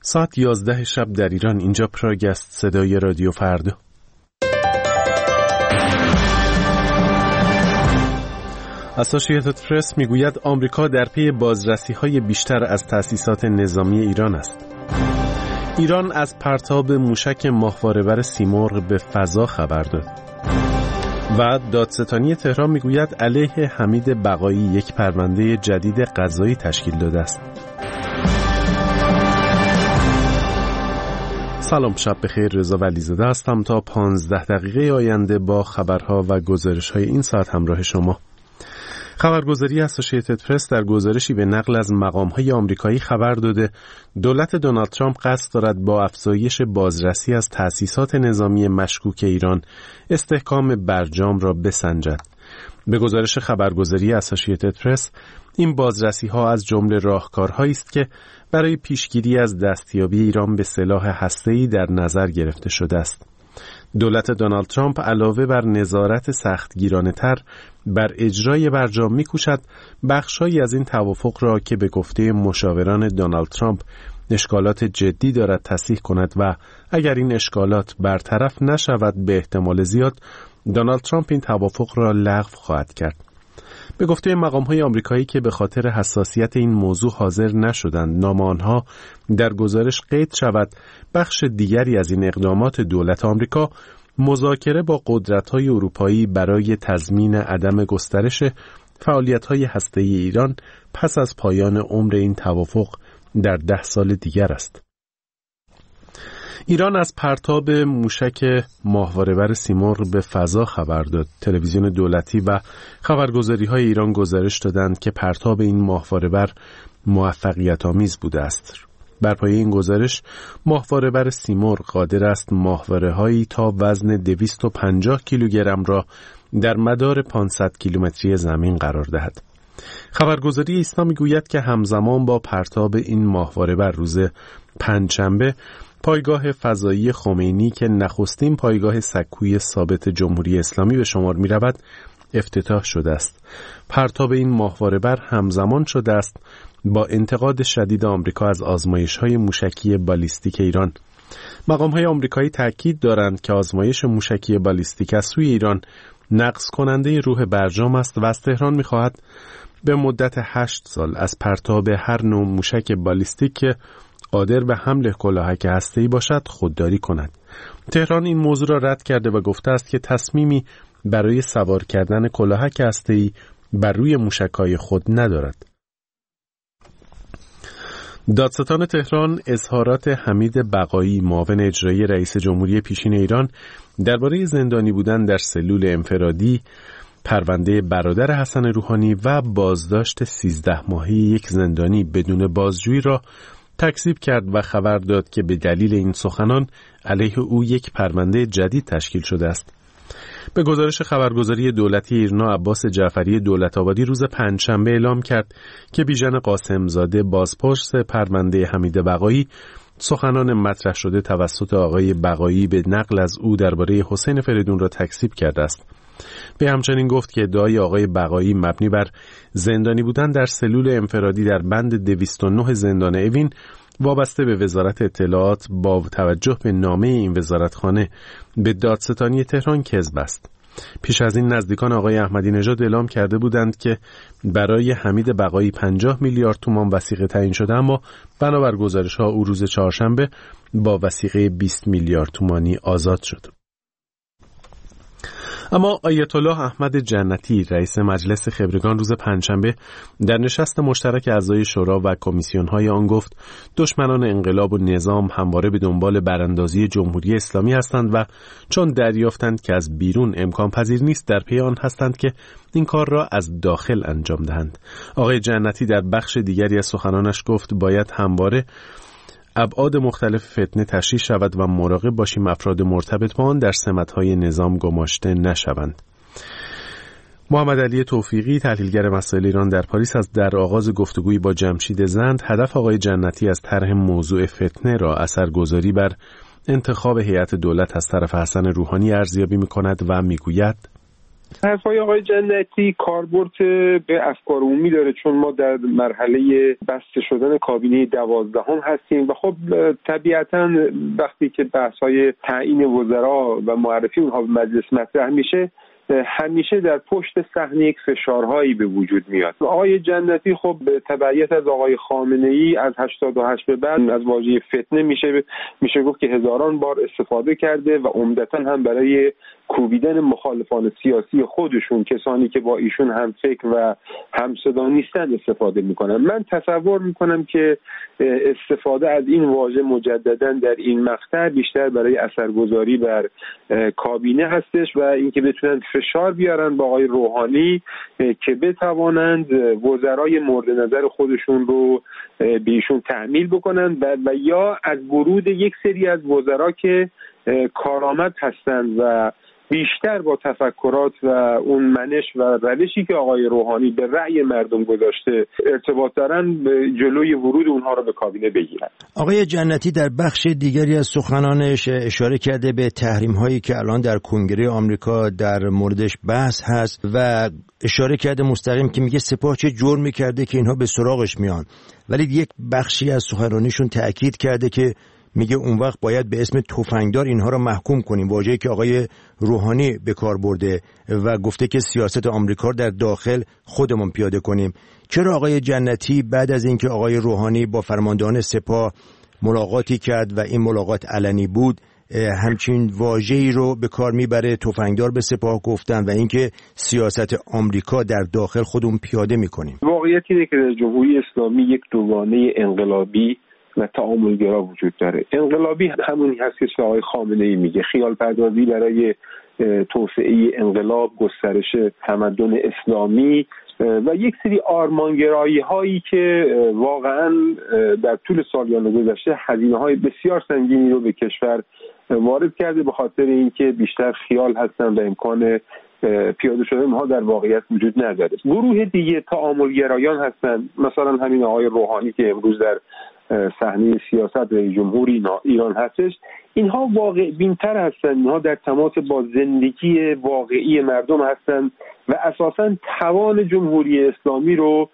ساعت 11 شب در ایران. اینجا پراگ است، صدای رادیو فردا. اسوسییتد پرس میگوید آمریکا در پی بازرسی‌های بیشتر از تأسیسات نظامی ایران است. ایران از پرتاب موشک ماهواره‌ور سیمرغ به فضا خبر داد. و دادستانی تهران میگوید علیه حمید بقایی یک پرونده جدید قضایی تشکیل داده است. سلام، شب بخیر. رضا ولیزاده هستم. تا 15 دقیقه آینده با خبرها و گزارش‌های این ساعت همراه شما. خبرگزاری اسوسییتد پرس در گزارشی به نقل از مقام‌های آمریکایی خبر داده دولت دونالد ترامپ قصد دارد با افزایش بازرسی از تأسیسات نظامی مشکوک ایران استحکام برجام را بسنجد. به گزارش خبرگزاری اسوسییتد پرس، این بازرسی‌ها از جمله راهکارهایی است که برای پیشگیری از دستیابی ایران به سلاح هسته‌ای در نظر گرفته شده است. دولت دونالد ترامپ علاوه بر نظارت سختگیرانه‌تر بر اجرای برجام می‌کوشد بخش‌هایی از این توافق را که به گفته مشاوران دونالد ترامپ اشکالات جدی دارد تصحیح کند و اگر این اشکالات برطرف نشود به احتمال زیاد دونالد ترامپ این توافق را لغو خواهد کرد. به گفته مقام‌های آمریکایی که به خاطر حساسیت این موضوع حاضر نشدند نام آنها در گزارش قید شود، بخش دیگری از این اقدامات دولت آمریکا مذاکره با قدرت‌های اروپایی برای تضمین عدم گسترش فعالیت‌های هسته‌ای ایران پس از پایان عمر این توافق در 10 سال دیگر است. ایران از پرتاب موشک ماهواره‌ور سیمرغ به فضا خبر داد. تلویزیون دولتی و خبرگزاری‌های ایران گزارش دادند که پرتاب این ماهواره‌ور موفقیت‌آمیز بوده است. بر پایه این گزارش ماهواره‌ور سیمرغ قادر است ماهواره‌هایی تا وزن 250 کیلوگرم را در مدار 500 کیلومتری زمین قرار دهد. خبرگزاری ایسنا میگوید که همزمان با پرتاب این ماهواره‌ور روز پنجشنبه پایگاه فضایی خمینی که نخستین پایگاه سکوی ثابت جمهوری اسلامی به شمار می رود افتتاح شده است. پرتاب این ماهواره‌ور همزمان شده است با انتقاد شدید آمریکا از آزمایش‌های موشکی بالیستیک ایران. مقام‌های آمریکایی تاکید دارند که آزمایش موشکی بالیستیک از سوی ایران نقض کننده روح برجام است و از تهران می‌خواهد به مدت 8 سال از پرتاب هر نوع موشک بالیستیک که قادر به حمل کلاهک هسته‌ای باشد خودداری کند. تهران این موضوع را رد کرده و گفته است که تصمیمی برای سوار کردن کلاهک هسته‌ای بر روی موشک‌های خود ندارد. دادستان تهران اظهارات حمید بقایی معاون اجرایی رئیس جمهوری پیشین ایران درباره زندانی بودن در سلول انفرادی، پرونده برادر حسن روحانی و بازداشت 13 ماهه یک زندانی بدون بازجویی را تکذیب کرد و خبر داد که به دلیل این سخنان علیه او یک پرونده جدید تشکیل شده است. به گزارش خبرگزاری دولتی ایرنا، عباس جعفری دولت‌آبادی روز پنجشنبه اعلام کرد که بیژن قاسمزاده بازپرس پرونده حمید بقایی سخنان مطرح شده توسط آقای بقایی به نقل از او درباره حسین فریدون را تکذیب کرده است. به همچنین گفت که ادعای آقای بقایی مبنی بر زندانی بودن در سلول انفرادی در بند 209 زندان اوین وابسته به وزارت اطلاعات با توجه به نامه این وزارتخانه به دادستانی تهران کذب است. پیش از این نزدیکان آقای احمدی نژاد اعلام کرده بودند که برای حمید بقایی 50 میلیارد تومان وثیقه تعیین شده، اما بنابر گزارش‌ها او روز چهارشنبه با وثیقه 20 میلیارد تومانی آزاد شد. اما آیت الله احمد جنتی رئیس مجلس خبرگان روز پنجشنبه در نشست مشترک اعضای شورا و کمیسیون‌های آن گفت دشمنان انقلاب و نظام همواره به دنبال براندازی جمهوری اسلامی هستند و چون دریافتند که از بیرون امکان پذیر نیست در پی آن هستند که این کار را از داخل انجام دهند. آقای جنتی در بخش دیگری از سخنانش گفت باید همواره ابعاد مختلف فتنه تشریح شود و مراقب باشیم افراد مرتبط با آن در سمت‌های نظام گماشته نشوند. محمد علی توفیقی تحلیلگر مسائل ایران در پاریس از در آغاز گفتگویی با جمشید زند هدف آقای جنتی از طرح موضوع فتنه را اثرگذاری بر انتخاب هیئت دولت از طرف حسن روحانی ارزیابی می‌کند و می‌گوید حرفای آقای جنتی کاربرد به افکار عمومی داره، چون ما در مرحله بسته شدن کابینه 12 هستیم و خب طبیعتاً وقتی که بحث‌های تعیین وزرا و معرفی اونها به مجلس مطرح میشه، همیشه در پشت صحنه یک فشارهایی به وجود میاد. آقای جنتی خب به تبعیت از آقای خامنه‌ای از 88 به بعد از واژه فتنه میشه گفت که هزاران بار استفاده کرده و عمدتاً هم برای کوبیدن مخالفان سیاسی خودشون، کسانی که با ایشون هم فکر و هم صدا نیستن، استفاده میکنن. من تصور میکنم که استفاده از این واژه مجددا در این مقطع بیشتر برای اثرگذاری بر کابینه هستش و اینکه بتونن فشار بیارن با آقای روحانی که بتوانند وزرای مورد نظر خودشون رو به ایشون تحمیل بکنن و یا از ورود یک سری از وزرا که کارآمد هستند و بیشتر با تفکرات و اون منش و روشی که آقای روحانی به رأی مردم گذاشته ارتباط دارن، جلوی ورود اونها رو به کابینه بگیرن. آقای جنتی در بخش دیگری از سخنانش اشاره کرده به تحریم هایی که الان در کنگره آمریکا در موردش بحث هست و اشاره کرده مستقیم که میگه سپاه چه جرمی کرده که اینها به سراغش میان، ولی یک بخشی از سخنرانیشون تأکید کرده که میگه اون وقت باید به اسم تفنگدار اینها رو محکوم کنیم، واژه‌ای که آقای روحانی به کار برده و گفته که سیاست آمریکا در داخل خودمون پیاده کنیم. چرا آقای جنتی بعد از اینکه آقای روحانی با فرماندهان سپاه ملاقاتی کرد و این ملاقات علنی بود، همچین واژه‌ای رو به کار میبره، تفنگدار به سپاه گفتن و اینکه سیاست آمریکا در داخل خودمون پیاده میکنیم؟ واقعیت اینه که در جمهوری اسلامی یک دوگانه انقلابی و تعاملگرا وجود داره. انقلابی همونی هست که آقای خامنه‌ای میگه، خیال پردازی برای توسعه انقلاب، گسترش تمدن اسلامی و یک سری آرمانگرایی هایی که واقعا در طول سالیان گذشته هزینه های بسیار سنگینی رو به کشور وارد کرده، به خاطر اینکه بیشتر خیال هستن و امکان پیاده شده اونها در واقعیت وجود نداره. گروه دیگه تعاملگرایان هستن، مثلا همین آقای روحانی که امروز در صحنه سیاست رئیس جمهوری ایران هستش. اینها واقع بین‌تر هستن، اینها در تماس با زندگی واقعی مردم هستن و اساساً توان جمهوری اسلامی رو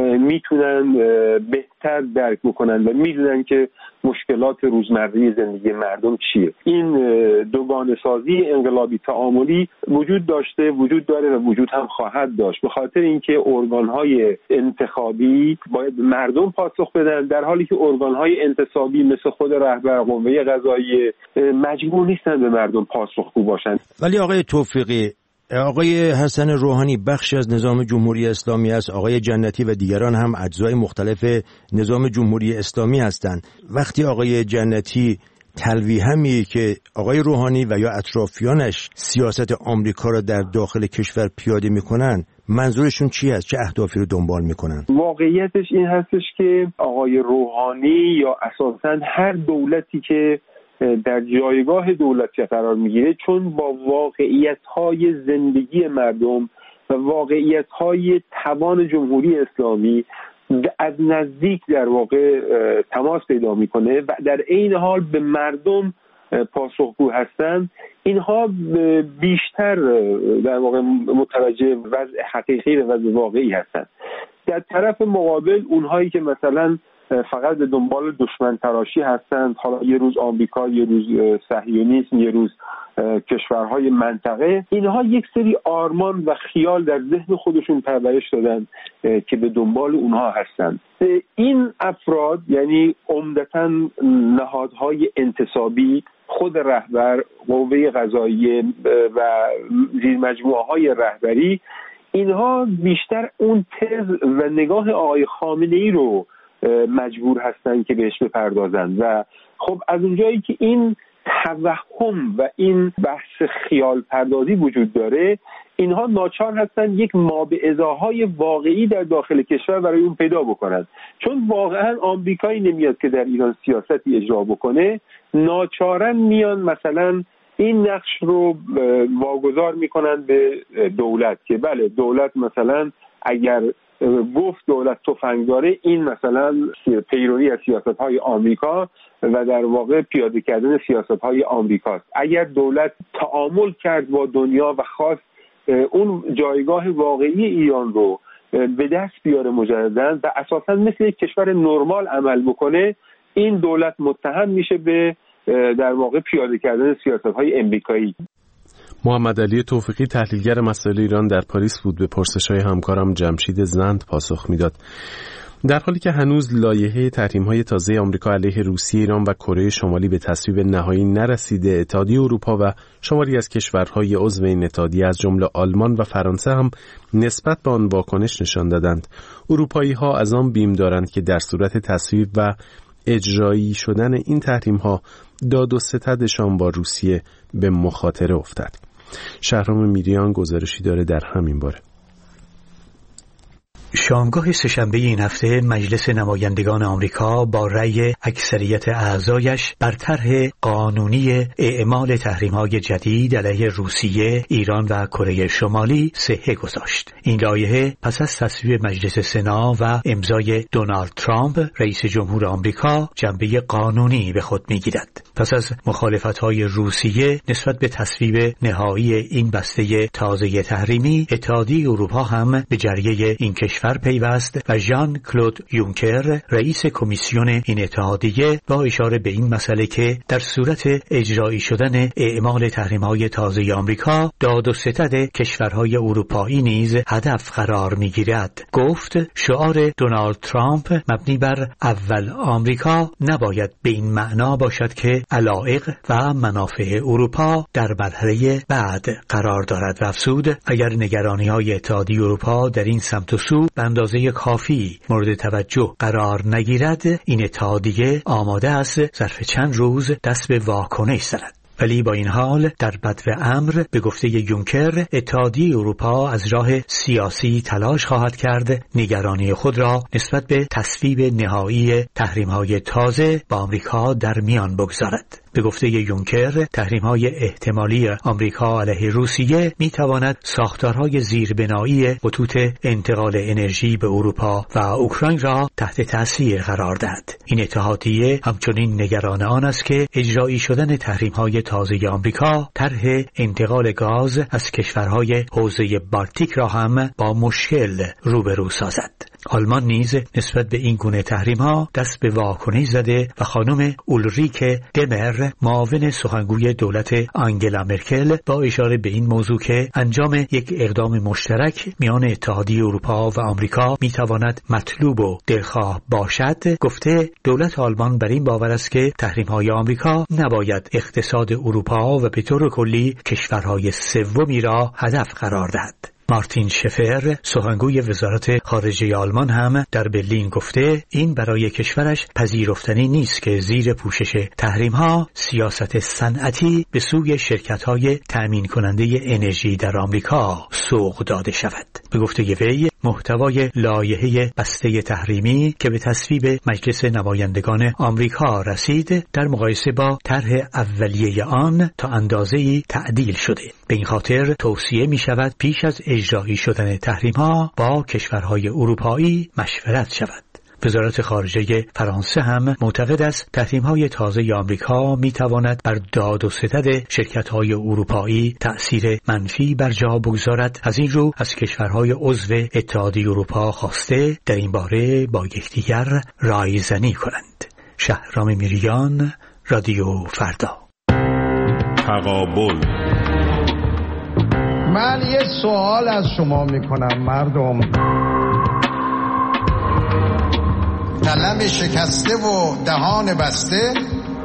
میتونن بهتر درک بکنن و میدونن که مشکلات روزمره زندگی مردم چیه. این دوگانه سازی انقلابی تعاملی وجود داشته، وجود داره و وجود هم خواهد داشت، به خاطر اینکه ارگان‌های انتخابی باید مردم پاسخ بدن، در حالی که ارگان‌های انتصابی مثل خود رهبر قوه قضاییه مجبور نیستن به مردم پاسخگو باشن. ولی آقای توفیقی، آقای حسن روحانی بخشی از نظام جمهوری اسلامی است، آقای جنتی و دیگران هم اجزای مختلف نظام جمهوری اسلامی هستند. وقتی آقای جنتی تلویحا میگه که آقای روحانی و یا اطرافیانش سیاست آمریکا را در داخل کشور پیاده میکنن، منظورشون چی است؟ چه اهدافی رو دنبال میکنن؟ واقعیتش این هستش که آقای روحانی یا اساساً هر دولتی که در جایگاه دولتی قرار میگیره، چون با واقعیت‌های زندگی مردم و واقعیت‌های توان جمهوری اسلامی از نزدیک در واقع تماس پیدا میکنه و در عین حال به مردم پاسخگو هستند، اینها بیشتر در واقع متوجه وضع حقیقی و وضع واقعی هستند. در طرف مقابل اونهایی که مثلا فقط به دنبال دشمن تراشی هستند، حالا یه روز آمریکا، یه روز صهیونیسم، یه روز کشورهای منطقه، اینها یک سری آرمان و خیال در ذهن خودشون پرورش دادن که به دنبال اونها هستند. این افراد یعنی عمدتاً نهادهای انتصابی، خود رهبر قوه قضاییه و زیر مجموعه های رهبری، اینها بیشتر اون تز و نگاه آقای خامنه‌ای رو مجبور هستن که بهش بپردازن و خب از اونجایی که این توهم و این بحث خیال پردازی وجود داره، اینها ناچار هستن یک مابعضاهای واقعی در داخل کشور برای اون پیدا بکنن، چون واقعا آمریکایی نمیاد که در ایران سیاستی اجرا بکنه، ناچارن میان مثلا این نقش رو واگذار میکنن به دولت که بله دولت مثلا اگر گفت دولت تفنگ داره، این مثلا پیروی از سیاست‌های آمریکا و در واقع پیاده کردن سیاست‌های آمریکاست. اگر دولت تعامل کرد با دنیا و خواست اون جایگاه واقعی ایران رو به دست بیاره مجددا و اساسا مثل یک کشور نرمال عمل بکنه، این دولت متهم میشه به در واقع پیاده کردن سیاست‌های امریکایی. محمد علی توفیقی تحلیلگر مسائل ایران در پاریس بود. به پرسش‌های همکارم جمشید زند پاسخ میداد. در حالی که هنوز لایحه تحریم‌های تازه آمریکا علیه روسیه، ایران و کره شمالی به تصویب نهایی نرسیده، اتحادیه اروپا و شماری از کشورهای عضو این اتحادیه از جمله آلمان و فرانسه هم نسبت به آن واکنش نشان دادند. اروپایی‌ها از آن بیم دارند که در صورت تصویب و اجرایی شدن این تحریم‌ها داد و ستدشان با روسیه به مخاطره افتد. شهرام میریان گزارشی داره در همین باره. شامگاه سه‌شنبه این هفته مجلس نمایندگان آمریکا با رأی اکثریت اعضایش بر طرح قانونی اعمال تحریم‌های جدید علیه روسیه، ایران و کره شمالی صحه گذاشت. این لایحه پس از تصویب مجلس سنا و امضای دونالد ترامپ رئیس جمهور آمریکا جنبه قانونی به خود می‌گیرد. پس از مخالفت‌های روسیه نسبت به تصویب نهایی این بسته تازه تحریمی، اتحادیه اروپا هم به جریه این کشور پیوست و ژان کلود یونکر رئیس کمیسیون این اتحادیه با اشاره به این مسئله که در صورت اجرایی شدن اعمال تحریم‌های تازه آمریکا، داد و ستد کشورهای اروپایی نیز هدف قرار می‌گیرد، گفت شعار دونالد ترامپ مبنی بر اول آمریکا نباید به این معنا باشد که علایق و منافع اروپا در مرحله بعد قرار دارد و افزود اگر نگرانی‌های اتحادیه اروپا در این سمت و سو به اندازه کافی مورد توجه قرار نگیرد، این اتحادیه آماده است ظرف چند روز دست به واکنش زند. ولی با این حال در بدو امر به گفته یونکر، اتحادیه اروپا از راه سیاسی تلاش خواهد کرد نگرانی خود را نسبت به تصویب نهایی تحریم‌های تازه با آمریکا در میان بگذارد. به گفته یونکر، تحریم‌های احتمالی آمریکا علیه روسیه می‌تواند ساختارهای زیربنایی خطوط انتقال انرژی به اروپا و اوکراین را تحت تاثیر قرار دهد. این اتحادیه همچنین نگران آن است که اجرایی شدن تحریم‌های تازه آمریکا طرح انتقال گاز از کشورهای حوزه بالتیک را هم با مشکل روبرو سازد. آلمان نیز نسبت به این گونه تحریم‌ها دست به واکنش زده و خانم اولریک دمر، معاون سخنگوی دولت آنگلا مرکل، با اشاره به این موضوع که انجام یک اقدام مشترک میان اتحادیه اروپا و آمریکا میتواند مطلوب و دلخواه باشد، گفته دولت آلمان بر این باور است که تحریم‌های آمریکا نباید اقتصاد اروپا و به طور کلی کشورهای سومی را هدف قرار دهد. مارتین شفر، سخنگوی وزارت خارجه آلمان، هم در برلین گفته این برای کشورش پذیرفتنی نیست که زیر پوشش تحریم‌ها سیاست صنعتی به سوی شرکت‌های تأمین کننده انرژی در آمریکا سوق داده شود. به گفته وی، محتوای لایحه بسته تحریمی که به تصویب مجلس نمایندگان آمریکا رسید در مقایسه با طرح اولیه آن تا اندازه‌ای تعدیل شده. به این خاطر توصیه می شود پیش از اجرایی شدن تحریم‌ها با کشورهای اروپایی مشورت شود. وزارت خارجه فرانسه هم معتقد است تحریم‌های تازه آمریکا می‌تواند بر داد و ستد شرکت‌های اروپایی تأثیر منفی بر جا بگذارد. از این رو از کشورهای عضو اتحادیه اروپا خواسته در این باره با یکدیگر رایزنی کنند. شهرام میریان، رادیو فردا. تقابل. من یه سوال از شما میکنم مردم، قلم شکسته و دهان بسته؟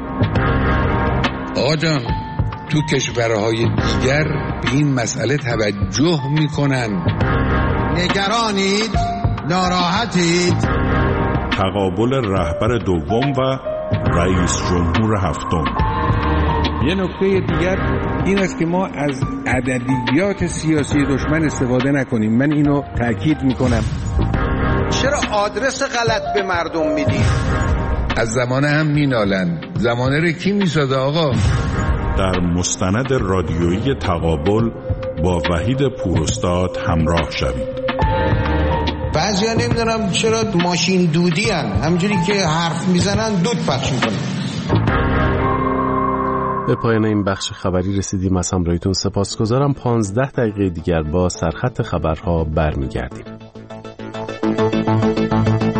آقا جان، تو کشورهای دیگر به این مسئله توجه میکنن. نگرانید؟ ناراحتید؟ تقابل رهبر دوم و رئیس جمهور هفتم. یه نکته دیگر این است که ما از عددیات سیاسی دشمن استفاده نکنیم. من اینو تأکید میکنم. چرا آدرس غلط به مردم میدی؟ از زمانه هم مینالن. زمانه رو کی میسازه آقا؟ در مستند رادیویی تقابل با وحید پوراستاد همراه شوید. بعضیا نمیدونم چرا ماشین دودی هن. همجوری که حرف میزنن دود پخش میکنن. به پایان این بخش خبری رسیدیم. از همراهیتون سپاسگزارم. 15 دقیقه دیگر با سرخط خبرها برمیگردیم.